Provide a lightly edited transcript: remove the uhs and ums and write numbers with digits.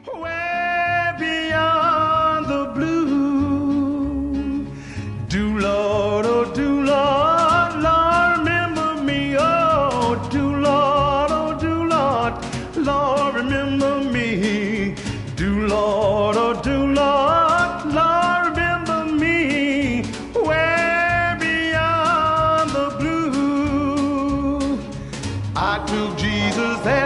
way beyond the blue. Do Lord, oh do Lord, Lord remember me. Oh do Lord, Lord remember me. Do Lord, oh do Lord, Lord remember me. Way beyond the blue. I took Jesus there.